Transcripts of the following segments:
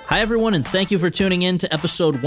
Hi, everyone, and thank you for tuning in to episode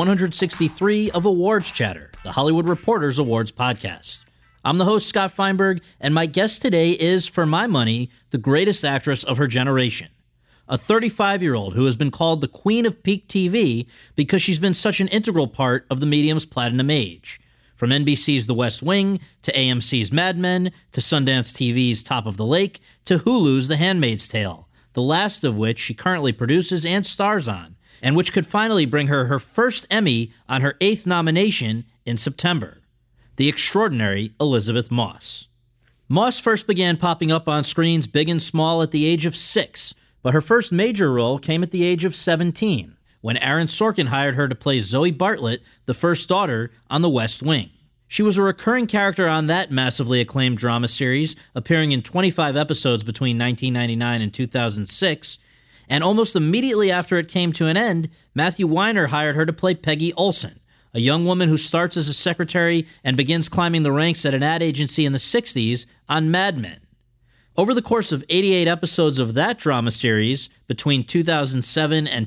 163 of Awards Chatter, the Hollywood Reporters Awards podcast. I'm the host, Scott Feinberg, and my guest today is, for my money, the greatest actress of her generation. A 35-year-old who has been called the Queen of Peak TV because she's been such an integral part of the medium's platinum age. From NBC's The West Wing, to AMC's Mad Men, to Sundance TV's Top of the Lake, to Hulu's The Handmaid's Tale, the last of which she currently produces and stars on, and which could finally bring her her first Emmy on her 8th nomination in September. The extraordinary Elisabeth Moss. Moss first began popping up on screens big and small at the age of 6, but her first major role came at the age of 17, when Aaron Sorkin hired her to play Zoe Bartlett, the first daughter, on The West Wing. She was a recurring character on that massively acclaimed drama series, appearing in 25 episodes between 1999 and 2006, and almost immediately after it came to an end, Matthew Weiner hired her to play Peggy Olson, a young woman who starts as a secretary and begins climbing the ranks at an ad agency in the 60s on Mad Men. Over the course of 88 episodes of that drama series, between 2007 and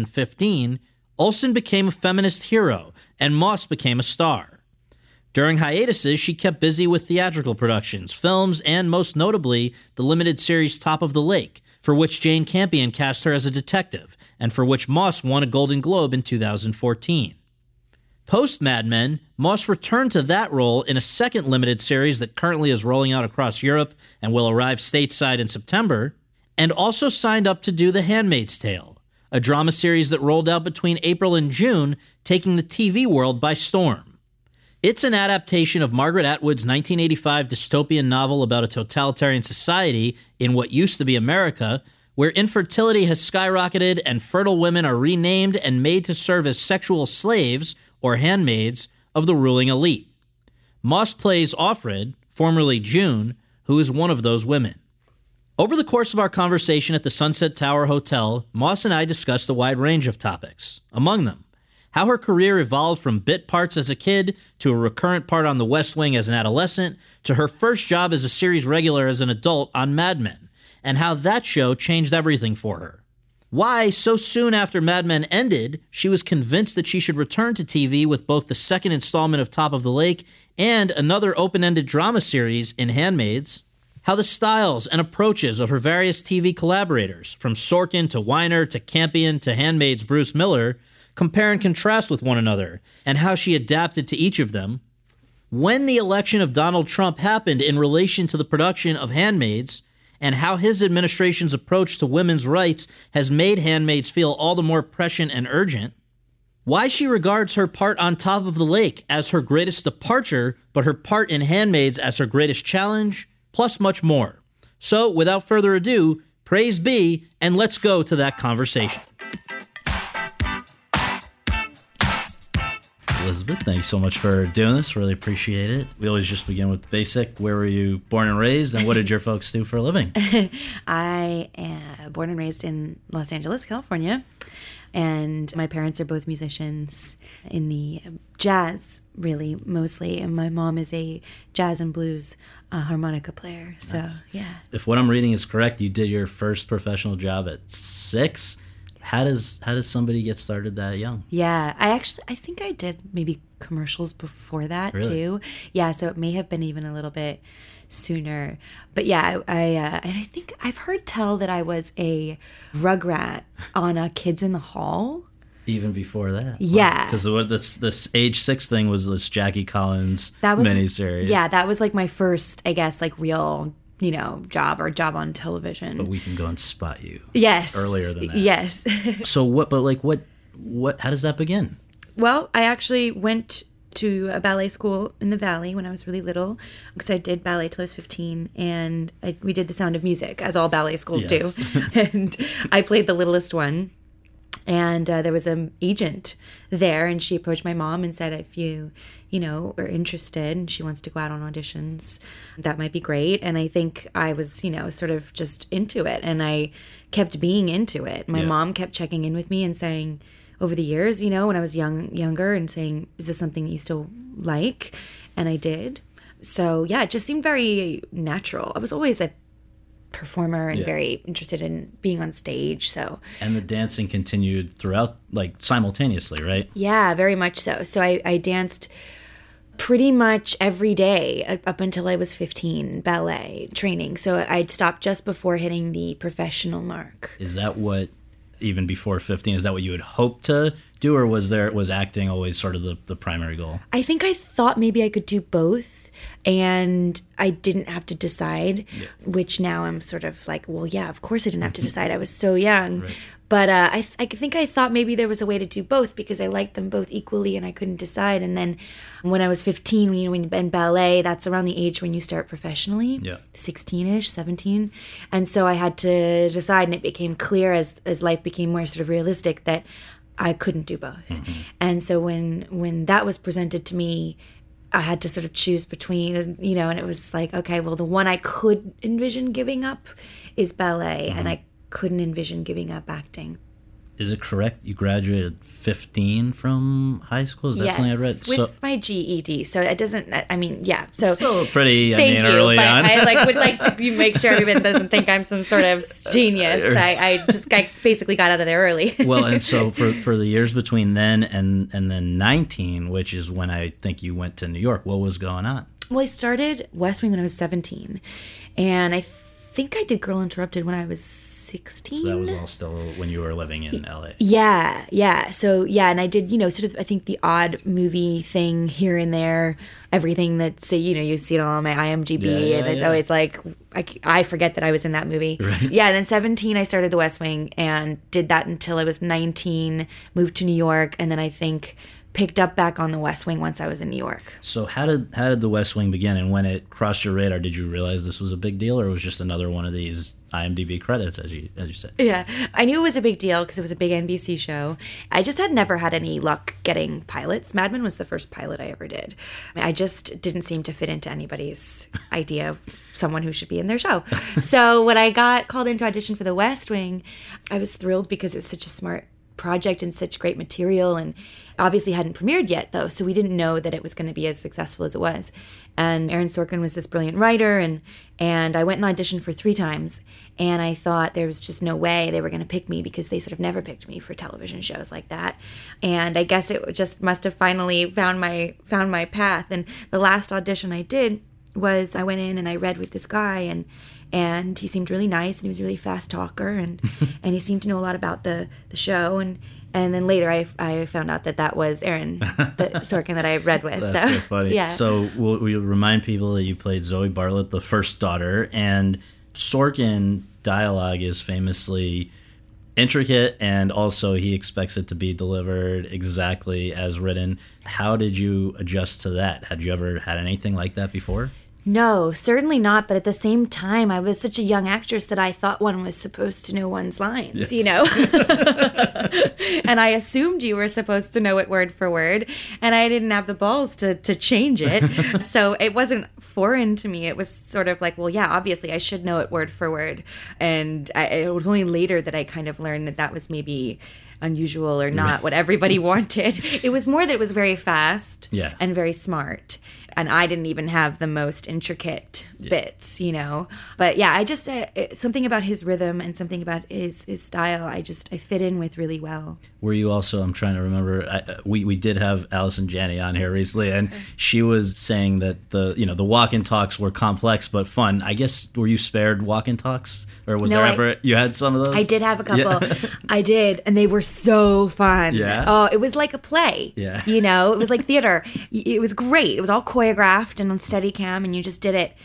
2015, Olson became a feminist hero, and Moss became a star. During hiatuses, she kept busy with theatrical productions, films, and most notably, the limited series Top of the Lake, for which Jane Campion cast her as a detective, and for which Moss won a Golden Globe in 2014. Post-Mad Men, Moss returned to that role in a second limited series that currently is rolling out across Europe and will arrive stateside in September, and also signed up to do The Handmaid's Tale, a drama series that rolled out between April and June, taking the TV world by storm. It's an adaptation of Margaret Atwood's 1985 dystopian novel about a totalitarian society in what used to be America, where infertility has skyrocketed and fertile women are renamed and made to serve as sexual slaves, or handmaids, of the ruling elite. Moss plays Offred, formerly June, who is one of those women. Over the course of our conversation at the Sunset Tower Hotel, Moss and I discussed a wide range of topics. Among them, how her career evolved from bit parts as a kid to a recurrent part on The West Wing as an adolescent to her first job as a series regular as an adult on Mad Men, and how that show changed everything for her. Why, so soon after Mad Men ended, she was convinced that she should return to TV with both the second installment of Top of the Lake and another open-ended drama series in Handmaids. How the styles and approaches of her various TV collaborators, from Sorkin to Weiner to Campion to Handmaid's Bruce Miller, compare and contrast with one another, and how she adapted to each of them. When the election of Donald Trump happened in relation to the production of Handmaids, and how his administration's approach to women's rights has made Handmaids feel all the more prescient and urgent. Why she regards her part on Top of the Lake as her greatest departure, but her part in Handmaids as her greatest challenge, plus much more. So, without further ado, praise be, and let's go to that conversation. Elisabeth, thank you so much for doing this. Really appreciate it. We always just begin with basic. Where were you born and raised, and what did your folks do for a living? I am born and raised in Los Angeles, California, and my parents are both musicians in the jazz, really, mostly. And my mom is a jazz and blues harmonica player. So, nice. Yeah. If what I'm reading is correct, you did your first professional job at 6. How does somebody get started that young? Yeah, I think I did maybe commercials before that, really? Too. Yeah, so it may have been even a little bit sooner. But yeah, I think I've heard tell that I was a Rugrat on a Kids in the Hall. Even before that? Yeah. Because this age 6 thing was this Jackie Collins miniseries. Yeah, that was like my first, I guess, like real job on television. But we can go and spot you. Yes. Earlier than that. Yes. So what how does that begin? Well, I actually went to a ballet school in the Valley when I was really little, because I did ballet till I was 15, and we did The Sound of Music, as all ballet schools do. And I played the littlest one. And there was an agent there, and she approached my mom and said, if you are interested and she wants to go out on auditions, that might be great. And I think I was, sort of just into it, and I kept being into it. My mom kept checking in with me and saying over the years, when I was younger, and saying, is this something that you still like? And I did. So, yeah, it just seemed very natural. I was always a performer and very interested in being on stage. So, and the dancing continued throughout, like simultaneously, right? Yeah, very much so. So I danced pretty much every day up until I was 15, ballet training. So I'd stopped just before hitting the professional mark. Is that what, even before 15, is that what you had hoped to do, or was acting always sort of the primary goal? I think I thought maybe I could do both, and I didn't have to decide, which now I'm sort of like, well, yeah, of course I didn't have to decide. I was so young. Right. But I think I thought maybe there was a way to do both because I liked them both equally and I couldn't decide. And then when I was 15, when in ballet, that's around the age when you start professionally, 16-ish, 17. And so I had to decide, and it became clear as life became more sort of realistic that I couldn't do both. Mm-hmm. And so when that was presented to me, I had to sort of choose between, and it was like, okay, well, the one I could envision giving up is ballet, and I couldn't envision giving up acting. Is it correct you graduated 15 from high school? Is that something I read? With my GED. So it doesn't, So still pretty, thank you, early on. I would like to make sure everyone doesn't think I'm some sort of genius. I basically got out of there early. Well, and so for the years between then and then 19, which is when I think you went to New York, what was going on? Well, I started West Wing when I was 17, and I think I did Girl Interrupted when I was 16. So that was all still when you were living in LA. Yeah. So, and I did, sort of, I think the odd movie thing here and there, everything that's, you see it all on my IMDb, and it's always like, I forget that I was in that movie. Right. Yeah, and then 17, I started The West Wing and did that until I was 19, moved to New York, and then I think picked up back on The West Wing once I was in New York. So how did The West Wing begin, and when it crossed your radar, did you realize this was a big deal, or it was just another one of these IMDb credits, as you said? Yeah, I knew it was a big deal because it was a big NBC show. I just had never had any luck getting pilots. Mad Men was the first pilot I ever did. I just didn't seem to fit into anybody's idea of someone who should be in their show. So when I got called in to audition for The West Wing, I was thrilled because it was such a smart project and such great material, and obviously hadn't premiered yet though, so we didn't know that it was going to be as successful as it was. And Aaron Sorkin was this brilliant writer, and I went and auditioned for 3 times, and I thought there was just no way they were going to pick me because they sort of never picked me for television shows like that. And I guess it just must have finally found my path. And the last audition I did was I went in and I read with this guy, and he seemed really nice, and he was a really fast talker, and he seemed to know a lot about the show, and then later I found out that was Aaron Sorkin that I read with. That's so funny. Yeah. So we'll remind people that you played Zoe Bartlett, the first daughter, and Sorkin dialogue is famously intricate, and also he expects it to be delivered exactly as written. How did you adjust to that? Had you ever had anything like that before? No, certainly not. But at the same time, I was such a young actress that I thought one was supposed to know one's lines, And I assumed you were supposed to know it word for word. And I didn't have the balls to change it. So it wasn't foreign to me. It was sort of like, well, yeah, obviously I should know it word for word. And it was only later that I kind of learned that was maybe unusual or not what everybody wanted. It was more that it was very fast and very smart. And I didn't even have the most intricate bits, But yeah, I just, something about his rhythm and something about his style, I fit in with really well. Were you also, I'm trying to remember, we did have Allison Janney on here recently, and she was saying that the walk and talks were complex but fun. I guess, were you spared walk and talks? Or was you had some of those? I did have a couple. Yeah. I did, and they were so fun. Yeah. Oh, it was like a play. Yeah. It was like theater. It was great. It was all choreographed and on Steadicam, and you just did it,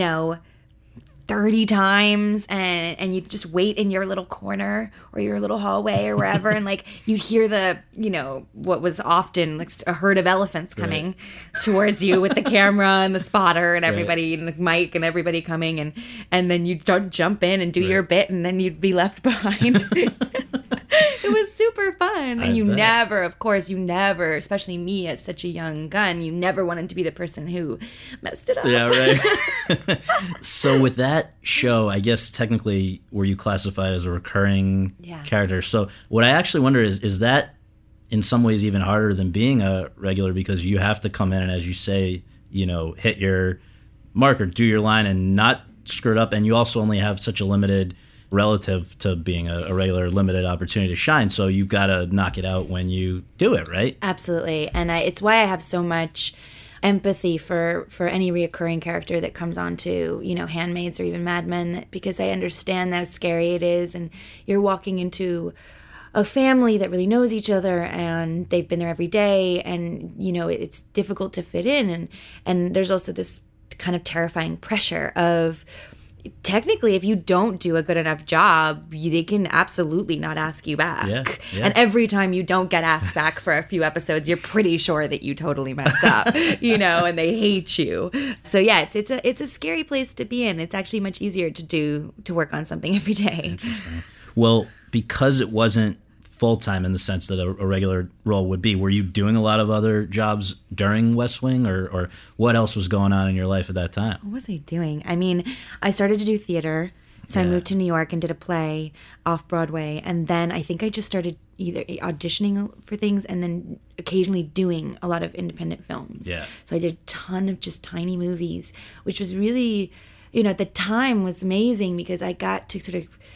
30 times, and you'd just wait in your little corner or your little hallway or wherever, and like you'd hear the what was often like a herd of elephants coming towards you with the camera and the spotter and everybody and the mic and everybody coming, and then you'd start jump in and do your bit, and then you'd be left behind. It was super fun. And you never, especially me as such a young gun, you never wanted to be the person who messed it up. Yeah, right. So with that show, I guess technically were you classified as a recurring character? So what I actually wonder is that in some ways even harder than being a regular, because you have to come in and, as you say, hit your mark or do your line and not screwed up, and you also only have such a limited relative to being a regular limited opportunity to shine, so you've got to knock it out when you do it, right? Absolutely. And it's why I have so much empathy for any reoccurring character that comes onto, Handmaids or even Mad Men, because I understand how scary it is, and you're walking into a family that really knows each other, and they've been there every day, and it's difficult to fit in, and there's also this kind of terrifying pressure of, technically, if you don't do a good enough job, they can absolutely not ask you back. Yeah. And every time you don't get asked back for a few episodes, you're pretty sure that you totally messed up, and they hate you. So yeah, it's a scary place to be in. It's actually much easier to work on something every day. Interesting. Well, because it wasn't full-time in the sense that a regular role would be, were you doing a lot of other jobs during West Wing, or what else was going on in your life at that time? What was I doing? I mean, I started to do theater, so I moved to New York and did a play off Broadway, and then I think I just started either auditioning for things and then occasionally doing a lot of independent films. Yeah. So I did a ton of just tiny movies, which was really, at the time was amazing because I got to sort of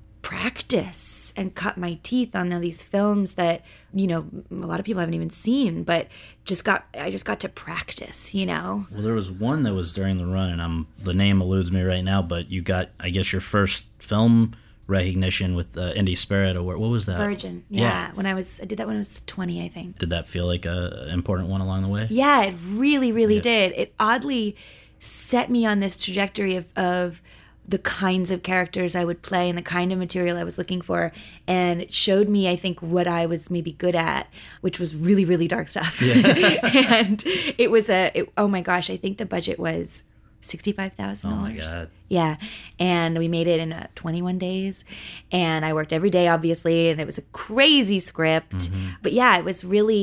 practice and cut my teeth on these films that a lot of people haven't even seen, but I just got to practice. Well, there was one that was during the run, and the name eludes me right now, but you got, I guess, your first film recognition with the Indie Spirit Award. What was that? Virgin. Yeah. I did that when I was 20, I think. Did that feel like a important one along the way? Yeah, it really, really did. It oddly set me on this trajectory of the kinds of characters I would play and the kind of material I was looking for. And it showed me, I think, what I was maybe good at, which was really, really dark stuff. Yeah. And it was oh my gosh, I think the budget was $65,000. Oh my God. Yeah. And we made it in 21 days. And I worked every day, obviously. And it was a crazy script. Mm-hmm. But yeah, it was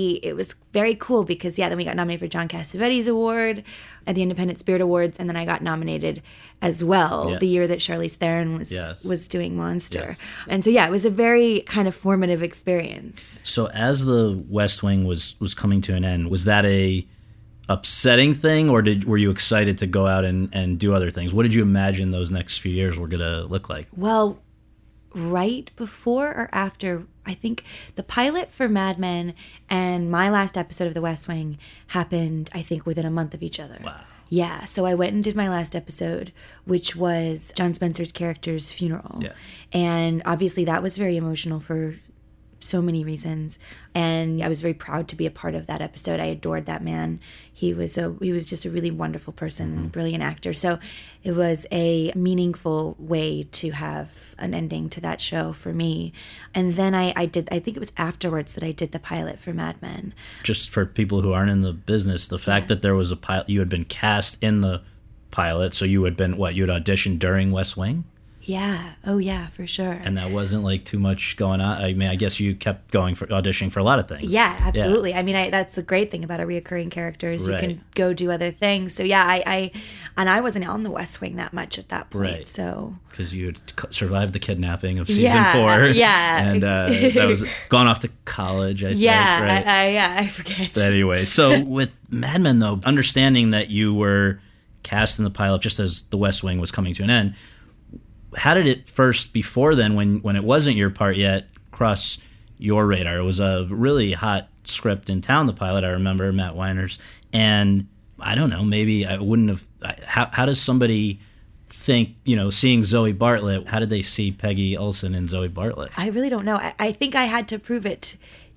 very cool because, then we got nominated for John Cassavetes Award at the Independent Spirit Awards. And then I got nominated as well the year that Charlize Theron was doing Monster. Yes. And so, it was a very kind of formative experience. So as the West Wing was coming to an end, was that a upsetting thing, or were you excited to go out and do other things? What did you imagine those next few years were going to look like? Well, right before or after, I think the pilot for Mad Men and my last episode of The West Wing happened, I think, within a month of each other. Wow. Yeah, so I went and did my last episode, which was John Spencer's character's funeral. Yeah. And obviously that was very emotional for so many reasons, and I was very proud to be a part of that episode. I adored that man. He was just a really wonderful person, brilliant actor. So it was a meaningful way to have an ending to that show for me. And then I think it was afterwards that I did the pilot for Mad Men. Just for people who aren't in the business, the fact that there was a pilot, you had been cast in the pilot, so you had been you had auditioned during West Wing? Yeah. Oh, yeah, for sure. And that wasn't like too much going on. I mean, I guess you kept going for auditioning for a lot of things. Yeah, absolutely. Yeah. I mean, that's a great thing about a reoccurring character is you can go do other things. So yeah, I wasn't on the West Wing that much at that point. Right. So because you had survived the kidnapping of season 4. Yeah. And that was gone off to college. I think, right? I forget. But anyway, so with Mad Men though, understanding that you were cast in the pilot just as the West Wing was coming to an end. How did it first, before then, when it wasn't your part yet, cross your radar? It was a really hot script in town, the pilot, I remember, Matt Weiner's. And I don't know, maybe I wouldn't have... How does somebody think, seeing Zoe Bartlett, how did they see Peggy Olson in Zoe Bartlett? I really don't know. I think I had to prove it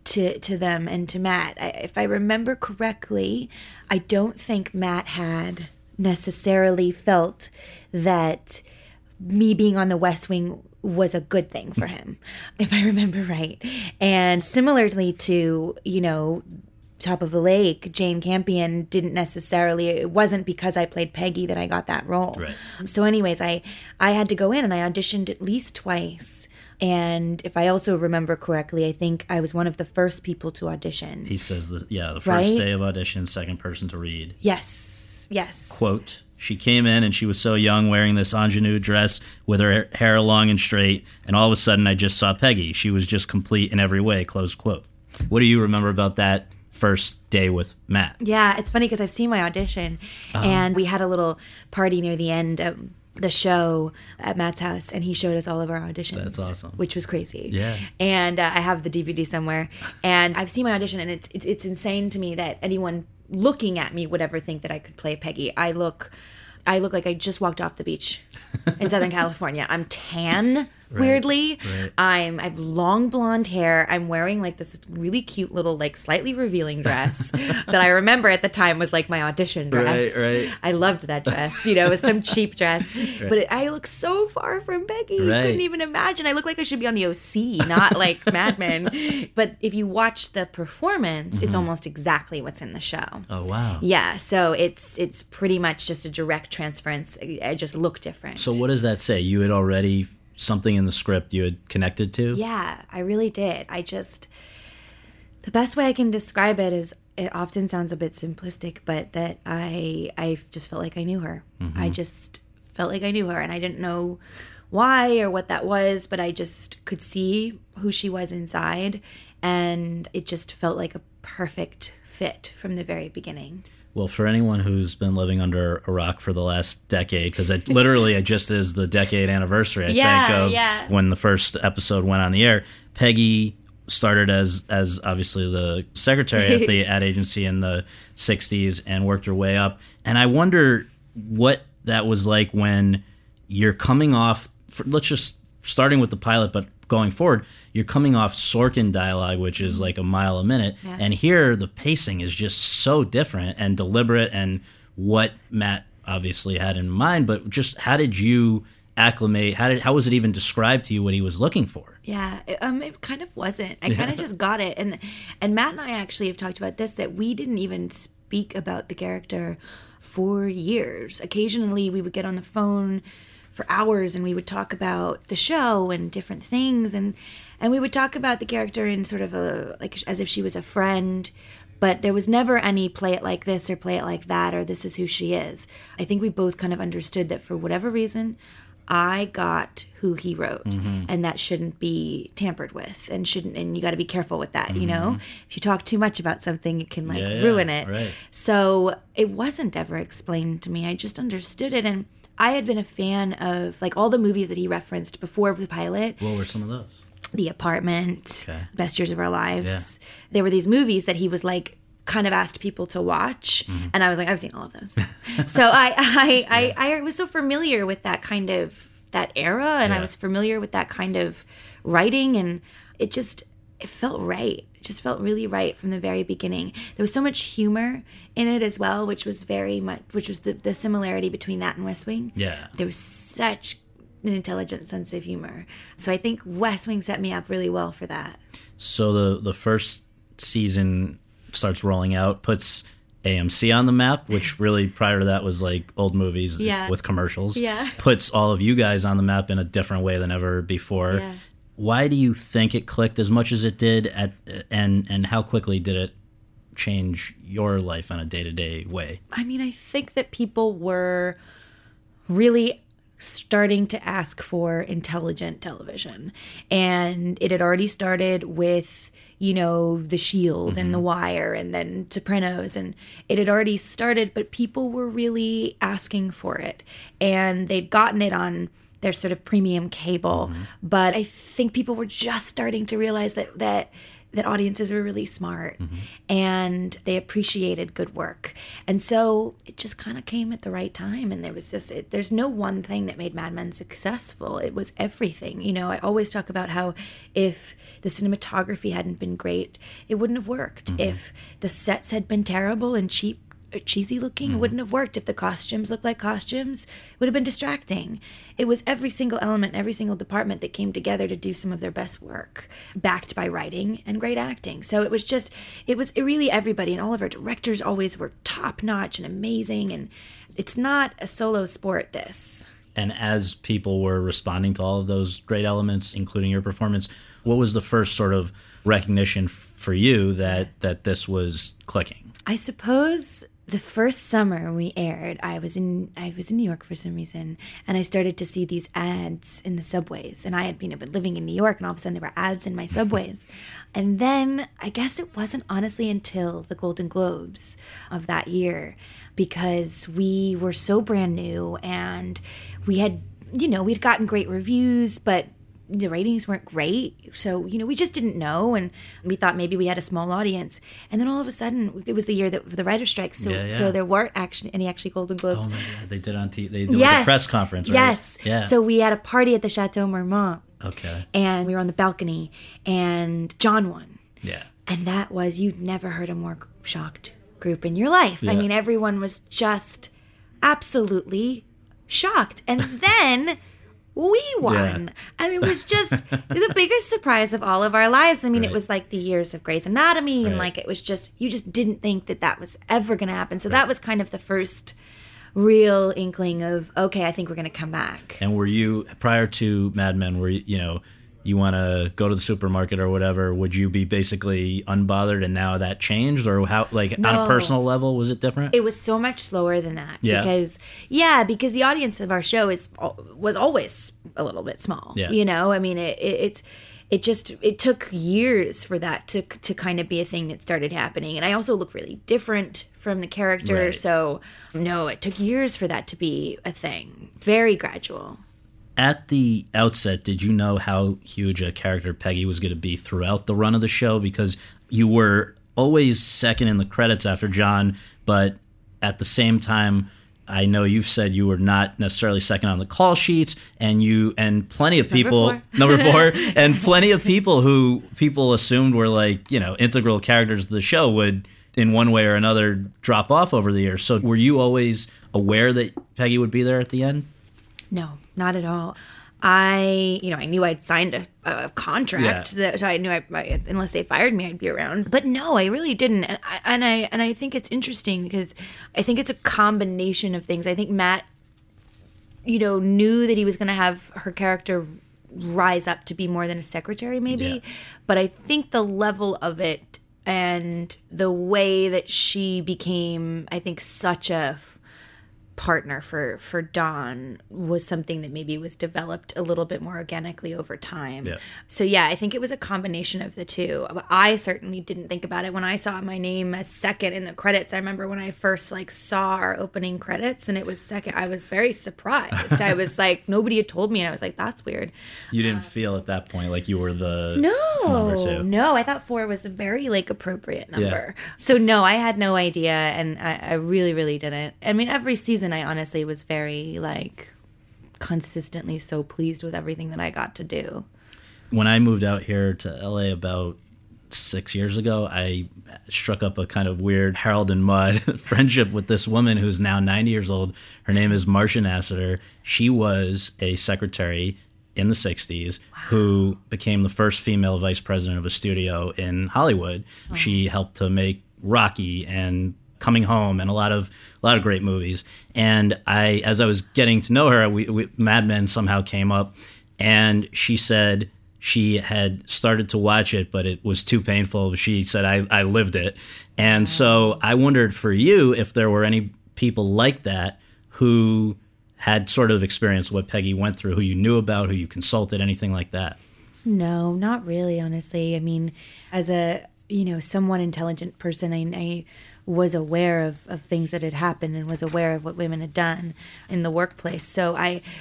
to them and to Matt. If I remember correctly, I don't think Matt had necessarily felt that me being on the West Wing was a good thing for him, if I remember right. And similarly to, Top of the Lake, Jane Campion didn't necessarily, it wasn't because I played Peggy that I got that role. Right. So anyways, I had to go in and I auditioned at least twice. And if I also remember correctly, I think I was one of the first people to audition. He says, the first day of audition, second person to read. Yes. Quote, she came in and she was so young, wearing this ingenue dress with her hair long and straight, and all of a sudden I just saw Peggy. She was just complete in every way, close quote. What do you remember about that first day with Matt? Yeah, it's funny because I've seen my audition, and we had a little party near the end the show at Matt's house, and he showed us all of our auditions. That's awesome. Which was crazy. Yeah. And I have the DVD somewhere, and I've seen my audition, and it's insane to me that anyone looking at me would ever think that I could play Peggy. I look like I just walked off the beach in Southern California. I'm tan, weirdly. Right. I have long blonde hair. I'm wearing like this really cute little like slightly revealing dress that I remember at the time was like my audition dress. Right. I loved that dress. It was some cheap dress. Right. But I look so far from Peggy. Right. You couldn't even imagine. I look like I should be on the OC, not like Mad Men. But if you watch the performance, it's almost exactly what's in the show. Oh, wow. Yeah, so it's pretty much just a direct transference. I just look different. So what does that say? You had already something in the script you had connected to? Yeah, I really did. The best way I can describe it is, it often sounds a bit simplistic, but that I just felt like I knew her. I just felt like I knew her, and I didn't know why or what that was, but I just could see who she was inside, and it just felt like a perfect fit from the very beginning. Well, for anyone who's been living under a rock for the last decade, because it just is the decade anniversary, I think, of when the first episode went on the air. Peggy started as obviously the secretary at the ad agency in the 60s and worked her way up. And I wonder what that was like when you're coming off, let's just starting with the pilot, but going forward, you're coming off Sorkin dialogue, which is like a mile a minute. Yeah. And here the pacing is just so different and deliberate, and what Matt obviously had in mind. But just how did you acclimate? How was it even described to you what he was looking for? Yeah, it kind of wasn't. I kind of just got it. And Matt and I actually have talked about this, that we didn't even speak about the character for years. Occasionally we would get on the phone for hours and we would talk about the show and different things, and we would talk about the character in sort of as if she was a friend, but there was never any play it like this or play it like that or this is who she is. I think we both kind of understood that for whatever reason I got who he wrote, and that shouldn't be tampered with, and you got to be careful with that. If you talk too much about something, it can ruin it. Right. So it wasn't ever explained to me. I just understood it, and I had been a fan of like all the movies that he referenced before the pilot. What were some of those? The Apartment, Best Years of Our Lives. Yeah. There were these movies that he was like kind of asked people to watch, and I was like, I've seen all of those. So I was so familiar with that kind of that era, and I was familiar with that kind of writing, and it felt right. It just felt really right from the very beginning. There was so much humor in it as well, which was the similarity between that and West Wing. Yeah. There was such an intelligent sense of humor. So I think West Wing set me up really well for that. So the first season starts rolling out, puts AMC on the map, which really prior to that was like old movies with commercials. Yeah. Puts all of you guys on the map in a different way than ever before. Yeah. Why do you think it clicked as much as it did, and how quickly did it change your life in a day-to-day way? I mean, I think that people were really starting to ask for intelligent television, and it had already started with The Shield and The Wire and then Sopranos, and it had already started, but people were really asking for it, and they'd gotten it on their sort of premium cable. But I think people were just starting to realize that audiences were really smart and they appreciated good work. And so it just kind of came at the right time. And there's no one thing that made Mad Men successful. It was everything. I always talk about how if the cinematography hadn't been great, it wouldn't have worked. If the sets had been terrible and cheesy looking, it wouldn't have worked. If the costumes looked like costumes, it would have been distracting. It was every single element, every single department that came together to do some of their best work, backed by writing and great acting. So it was really everybody, and all of our directors always were top notch and amazing, and it's not a solo sport, this. And as people were responding to all of those great elements, including your performance, what was the first sort of recognition for you that this was clicking? I suppose the first summer we aired, I was in New York for some reason, and I started to see these ads in the subways. And I had been living in New York, and all of a sudden there were ads in my subways. And then I guess it wasn't honestly until the Golden Globes of that year, because we were so brand new, and we had, we'd gotten great reviews, but the ratings weren't great. So, we just didn't know. And we thought maybe we had a small audience. And then all of a sudden, it was the year that the writer's strike. So there weren't any Golden Globes. Oh my God. They did on TV. They did like a press conference, right? Yes. Yeah. So we had a party at the Chateau Marmont. Okay. And we were on the balcony, and John won. Yeah. And that was, you'd never heard a more shocked group in your life. Yeah. I mean, everyone was just absolutely shocked. And then we won. Yeah. And it was just the biggest surprise of all of our lives. I mean, It was like the years of Grey's Anatomy, and like it was just, you just didn't think that was ever going to happen. So that was kind of the first real inkling of, okay, I think we're going to come back. And were you, prior to Mad Men, were you want to go to the supermarket or whatever, would you be basically unbothered, and now that changed? Or how, like, no. On a personal level, was it different? It was so much slower than that. Yeah. Because the audience of our show was always a little bit small. Yeah. I mean, it took years for that to kind of be a thing that started happening. And I also look really different from the character. Right. So, no, it took years for that to be a thing. Very gradual. At the outset, did you know how huge a character Peggy was going to be throughout the run of the show? Because you were always second in the credits after John, but at the same time, I know you've said you were not necessarily second on the call sheets, and plenty of people, number four, and plenty of people who people assumed were like, integral characters of the show would, in one way or another, drop off over the years. So were you always aware that Peggy would be there at the end? No, not at all. I knew I'd signed a contract, so I knew unless they fired me, I'd be around. But no, I really didn't. And I think it's interesting because I think it's a combination of things. I think Matt, knew that he was going to have her character rise up to be more than a secretary, maybe. Yeah. But I think the level of it and the way that she became, I think, such a partner for Dawn was something that maybe was developed a little bit more organically over time. Yeah. So I think it was a combination of the two. I certainly didn't think about it when I saw my name as second in the credits. I remember when I first saw our opening credits and it was second, I was very surprised. I was like, nobody had told me, and I was like, that's weird. You didn't feel at that point like you were the number two? No, I thought 4 was a very appropriate number. Yeah. So no, I had no idea, and I really, really didn't. I mean, every season I honestly was very consistently so pleased with everything that I got to do. When I moved out here to LA about 6 years ago, I struck up a kind of weird Harold and Maude friendship with this woman who's now 90 years old. Her name is Marcia Nassiter. She was a secretary in the 60s who became the first female vice president of a studio in Hollywood. Oh. She helped to make Rocky and Coming Home and a lot of great movies. And as I was getting to know her, Mad Men somehow came up, and she said she had started to watch it, but it was too painful. She said, I lived it. And so I wondered for you if there were any people like that who had sort of experienced what Peggy went through, who you knew about, who you consulted, anything like that. No, not really, honestly. I mean, as a somewhat intelligent person, I was aware of things that had happened and was aware of what women had done in the workplace. So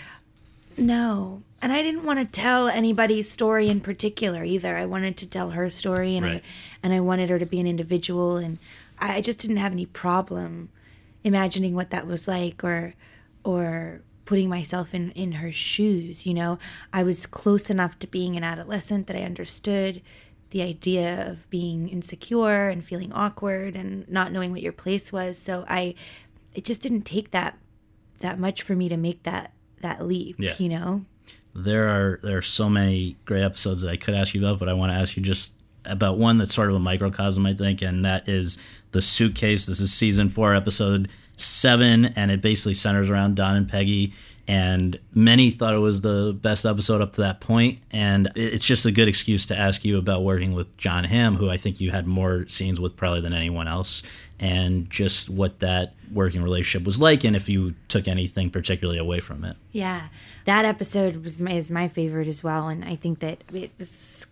no. And I didn't want to tell anybody's story in particular either. I wanted to tell her story, and right. I wanted her to be an individual, and I just didn't have any problem imagining what that was like or putting myself in her shoes. I was close enough to being an adolescent that I understood the idea of being insecure and feeling awkward and not knowing what your place was. So it just didn't take that much for me to make that leap, yeah. There are so many great episodes that I could ask you about, but I want to ask you just about one that's sort of a microcosm, I think, and that is The Suitcase. This is season 4, episode 7, and it basically centers around Don and Peggy. And many thought it was the best episode up to that point. And it's just a good excuse to ask you about working with Jon Hamm, who I think you had more scenes with probably than anyone else. and just what that working relationship was like, and if you took anything particularly away from it. Yeah, that episode is my favorite as well, and I think that it was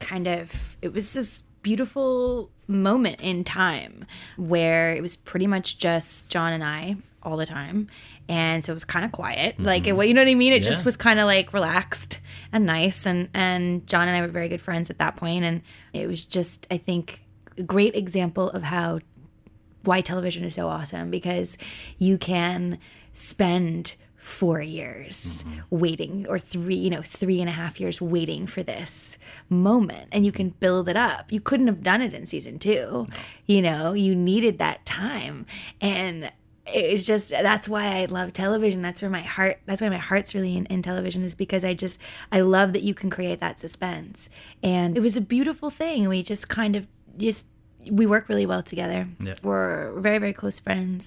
this beautiful moment in time where it was pretty much just John and I all the time, and so it was kind of quiet, like, you know what I mean? It just was kind of like relaxed and nice, and John and I were very good friends at that point, and it was just, I think, a great example of why television is so awesome, because you can spend 4 years waiting, or 3.5 years waiting for this moment, and you can build it up. You couldn't have done it in season 2. No. You needed that time, and it's just, that's why I love television. That's why my heart's really in television, is because I love that you can create that suspense. And it was a beautiful thing. We just kind of we work really well together. Yeah. We're very, very close friends,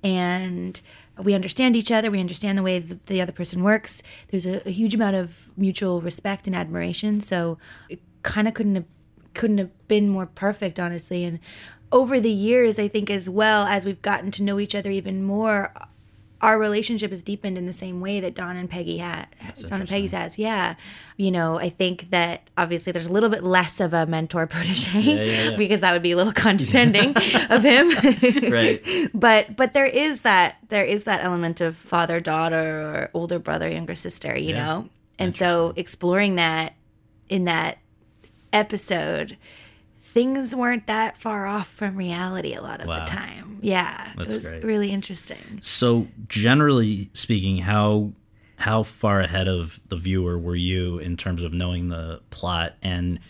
and we understand each other. We understand the way that the other person works. There's a huge amount of mutual respect and admiration. So it kind of couldn't have been more perfect, honestly. And over the years, I think, as well as we've gotten to know each other even more, our relationship has deepened in the same way that Don and Peggy's has. Yeah. I think that obviously there's a little bit less of a mentor protege because that would be a little condescending of him. Right. But there is that element of father-daughter or older brother, younger sister, you know? And so exploring that in that episode, things weren't that far off from reality a lot of the time. Yeah. That's great. Really interesting. So generally speaking, how far ahead of the viewer were you in terms of knowing the plot, and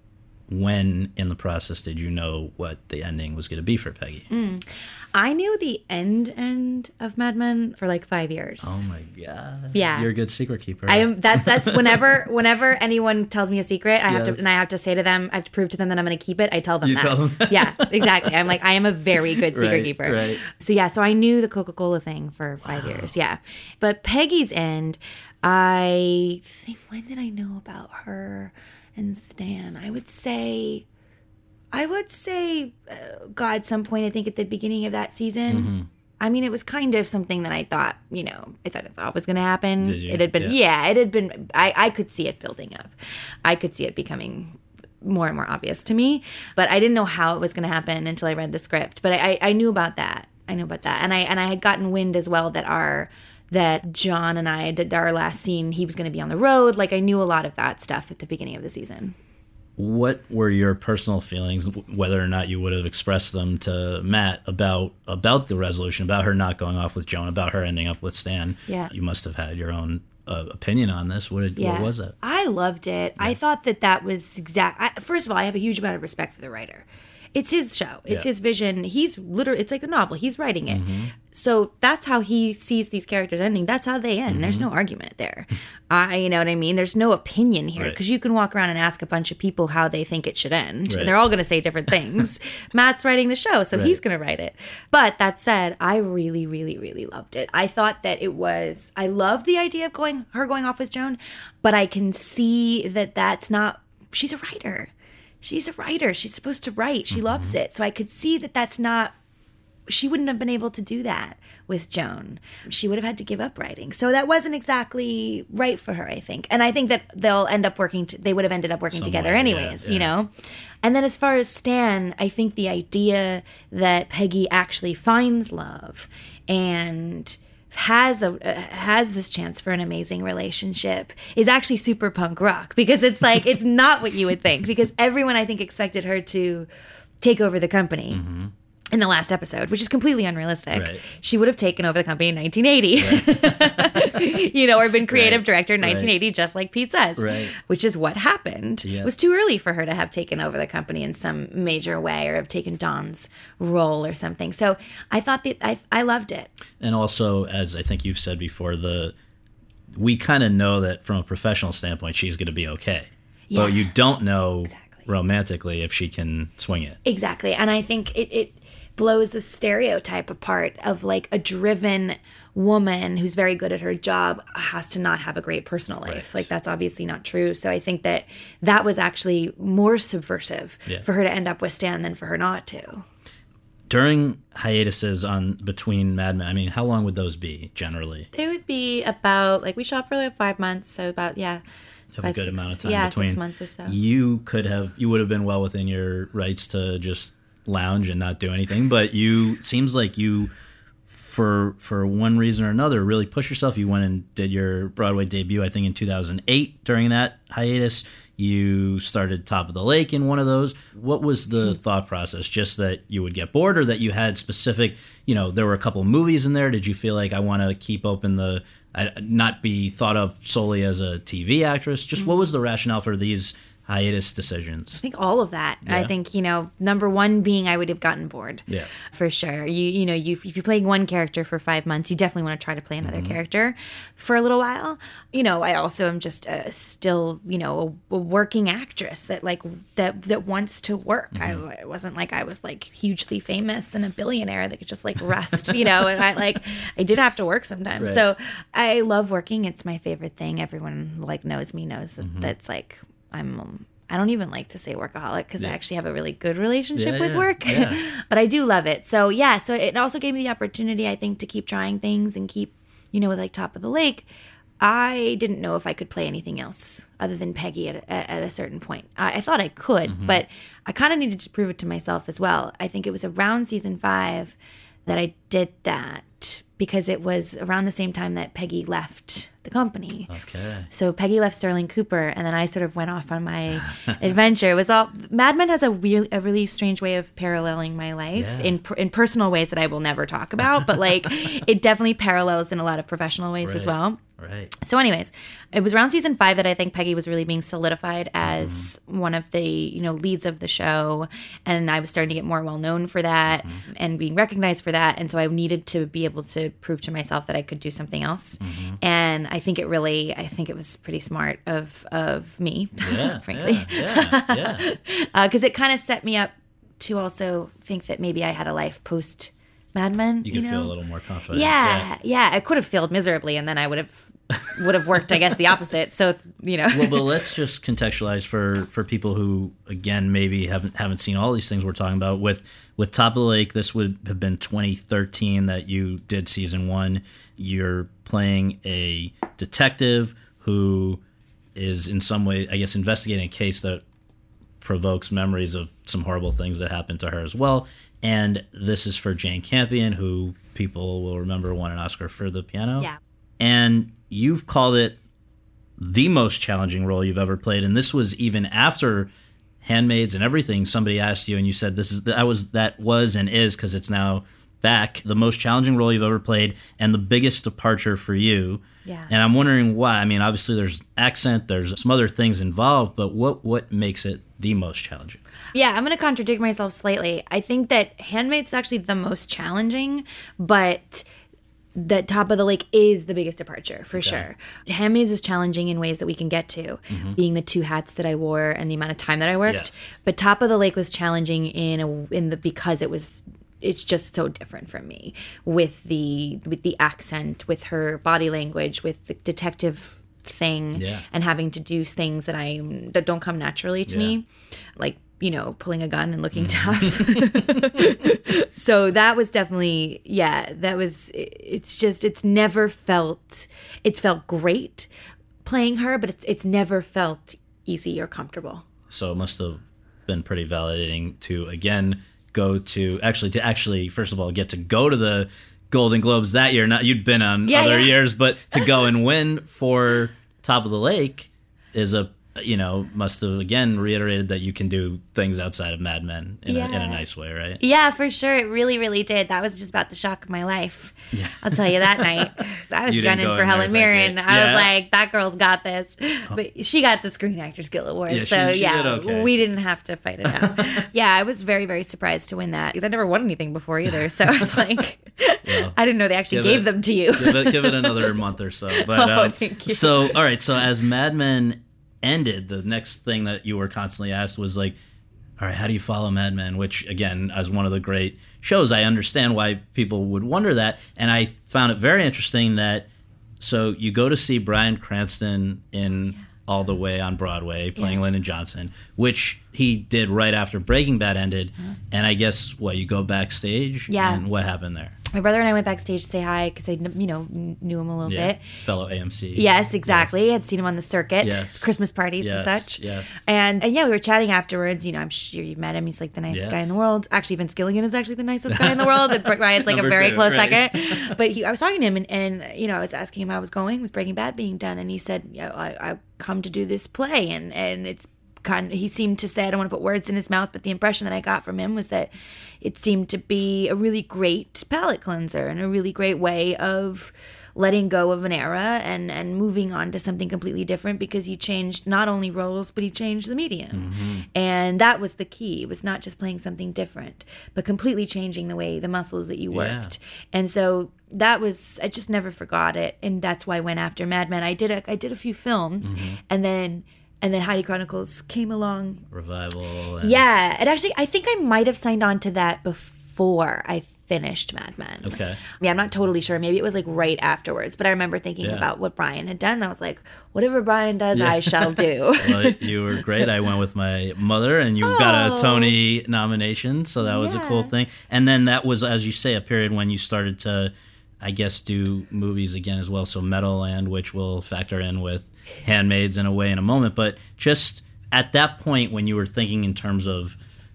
when in the process did you know what the ending was going to be for Peggy? I knew the end of Mad Men for like 5 years. Oh my God. Yeah. You're a good secret keeper. That's whenever anyone tells me a secret, I have to say to them, I have to prove to them that I'm going to keep it. I tell them Tell them? Yeah, exactly. I'm like, I am a very good secret keeper. Right. So I knew the Coca-Cola thing for 5 years. Yeah. But Peggy's end, I think, when did I know about her and Stan? I would say, God, some point, I think at the beginning of that season. I mean, it was kind of something that I thought, I thought was going to happen. Did you? It had been, it had been, I could see it building up. I could see it becoming more and more obvious to me, but I didn't know how it was going to happen until I read the script. But I knew about that. And I had gotten wind as well that John and I did our last scene, he was going to be on the road. Like, I knew a lot of that stuff at the beginning of the season. What were your personal feelings, whether or not you would have expressed them to Matt, about the resolution, about her not going off with Joan, about her ending up with Stan? Yeah. You must have had your own opinion on this. What was it? I loved it. Yeah. I thought that was first of all, I have a huge amount of respect for the writer. It's his show. It's his vision. He's literally, it's like a novel. He's writing it. So that's how he sees these characters ending. That's how they end. There's no argument there. You know what I mean? There's no opinion here, because you can walk around and ask a bunch of people how they think it should end. And they're all going to say different things. Matt's writing the show, so he's going to write it. But that said, I really, really, really loved it. I thought that I loved the idea of her going off with Joan, but I can see that that's not, she's a writer. She's a writer. She's supposed to write. She loves it. So I could see that that's not, she wouldn't have been able to do that with Joan. She would have had to give up writing. So that wasn't exactly right for her, I think. And I think that they would have ended up working together anyways, you know? And then as far as Stan, I think the idea that Peggy actually finds love and has this chance for an amazing relationship is actually super punk rock, because it's like, it's not what you would think, because everyone, I think, expected her to take over the company in the last episode, which is completely unrealistic. Right. She would have taken over the company in 1980, or been creative director in 1980, just like Pete says, which is what happened. Yeah. It was too early for her to have taken over the company in some major way, or have taken Don's role or something. So I thought that I loved it. And also, as I think you've said before, we kind of know that from a professional standpoint, she's going to be okay. Yeah. But you don't know romantically if she can swing it. Exactly. And I think it blows the stereotype apart of like a driven woman who's very good at her job has to not have a great personal life. Like, that's obviously not true. So I think that was actually more subversive for her to end up with Stan than for her not to. During hiatuses on between Mad Men, I mean, how long would those be generally? They would be about, like, we shot for like 5 months, so about, a good amount of time between. between. 6 months or so. You would have been well within your rights to just lounge and not do anything, but seems like you, for one reason or another, really push yourself. You went and did your Broadway debut, I think, in 2008. During that hiatus, you started Top of the Lake in one of those. What was the thought process? Just that you would get bored, or that you had specific, there were a couple of movies in there? Did you feel like, I want to keep open not be thought of solely as a TV actress? Just what was the rationale for these hiatus decisions? I think all of that. Yeah. I think, number one being I would have gotten bored. Yeah. For sure. If you're playing one character for 5 months, you definitely want to try to play another character for a little while. I also am just still, a working actress that wants to work. It wasn't like I was like hugely famous and a billionaire that could just like rest, and I did have to work sometimes. Right. So I love working. It's my favorite thing. Everyone knows me, knows that that's like, I don't even like to say workaholic because I actually have a really good relationship with work, but I do love it. So so it also gave me the opportunity, I think, to keep trying things and keep, with like Top of the Lake. I didn't know if I could play anything else other than Peggy at a certain point. I thought I could, but I kind of needed to prove it to myself as well. I think it was around season 5 that I did that, because it was around the same time that Peggy left the company. Okay. So Peggy left Sterling Cooper, and then I sort of went off on my adventure. It was all Mad Men has a really strange way of paralleling my life in personal ways that I will never talk about, but it definitely parallels in a lot of professional ways as well. Right. So anyways, it was around season 5 that I think Peggy was really being solidified as one of the, leads of the show. And I was starting to get more well known for that and being recognized for that. And so I needed to be able to prove to myself that I could do something else. And I think it was pretty smart of me, frankly. Because it kind of set me up to also think that maybe I had a life post Mad Men. You could feel a little more confident. Yeah. I could have failed miserably, and then I would have worked, I guess, the opposite. So, Well, but let's just contextualize for people who, again, maybe haven't seen all these things we're talking about. With Top of the Lake, this would have been 2013 that you did season 1. You're playing a detective who is in some way, I guess, investigating a case that provokes memories of some horrible things that happened to her as well. And this is for Jane Campion, who people will remember won an Oscar for The Piano. Yeah. And you've called it the most challenging role you've ever played. And this was even after Handmaids and everything. Somebody asked you and you said that was and is, because it's now back, the most challenging role you've ever played and the biggest departure for you. Yeah. And I'm wondering why. I mean, obviously there's accent, there's some other things involved, but what makes it the most challenging? Yeah, I'm going to contradict myself slightly. I think that Handmaid's is actually the most challenging, but the Top of the Lake is the biggest departure for sure. Handmaid's was challenging in ways that we can get to, being the 2 hats that I wore and the amount of time that I worked. Yes. But Top of the Lake was challenging because it's just so different from me, with the accent, with her body language, with the detective thing, and having to do things that don't come naturally to me, like pulling a gun and looking tough. So that was definitely it's felt great playing her, but it's never felt easy or comfortable. So it must have been pretty validating to again go to actually first of all get to go to the Golden Globes that year. Not you'd been on other years, but to go and win for Top of the Lake is must have again reiterated that you can do things outside of Mad Men in a nice way, right? Yeah, for sure. It really, really did. That was just about the shock of my life. Yeah. I'll tell you that night. I was gunning for Helen Mirren. I was like, that girl's got this. But she got the Screen Actors Guild Award. Yeah, she did okay. We didn't have to fight it out. I was very, very surprised to win that because I never won anything before either. So I was like, I didn't know they actually gave them to you. give it another month or so. But, thank you. So, all right. So as Mad Men ended, the next thing that you were constantly asked was like, all right, how do you follow Mad Men? Which, again, as one of the great shows, I understand why people would wonder that. And I found it very interesting that, so you go to see Bryan Cranston in All the Way on Broadway, playing Lyndon Johnson, which he did right after Breaking Bad ended. And I guess, you go backstage? Yeah. And what happened there? My brother and I went backstage to say hi because I, knew him a little bit. Fellow AMC. Yes, exactly. Yes. I'd seen him on the circuit, Christmas parties and such. Yes. And we were chatting afterwards. I'm sure you've met him. He's like the nicest guy in the world. Actually, Vince Gilligan is actually the nicest guy in the world. And Ryan's like a very close second. But I was talking to him and I was asking him how it was going with Breaking Bad being done. And he said, I come to do this play and it's he seemed to say, I don't want to put words in his mouth, but the impression that I got from him was that it seemed to be a really great palate cleanser and a really great way of letting go of an era and moving on to something completely different, because he changed not only roles, but he changed the medium. And that was the key. It was not just playing something different, but completely changing the muscles that you worked. And so that was, I just never forgot it. And that's why I went after Mad Men. I did a few films and then Heidi Chronicles came along. Revival. Yeah. And actually, I think I might have signed on to that before I finished Mad Men. Okay. Yeah, I'm not totally sure. Maybe it was like right afterwards. But I remember thinking about what Brian had done. And I was like, whatever Brian does, I shall do. Well, you were great. I went with my mother, and you got a Tony nomination. So that was a cool thing. And then that was, as you say, a period when you started to, I guess, do movies again as well. So Meadowland, which will factor in with Handmaids in a way in a moment, but just at that point when you were thinking in terms of